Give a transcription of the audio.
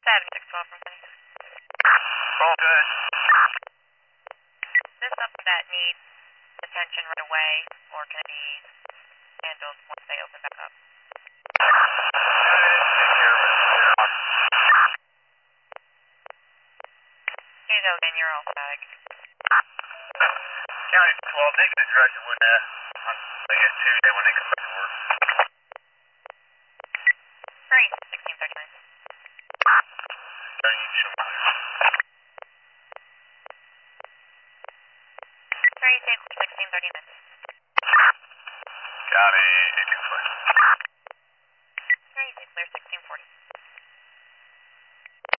7612 from Penny. All good. Is this something that needs attention right away, or can it be handled once they open back up? Hey, Hogan, you're all fag. County 12, they can address it when on Tuesday when they come back to work. Hurry, 1639. Hurry, take 1639. County 824.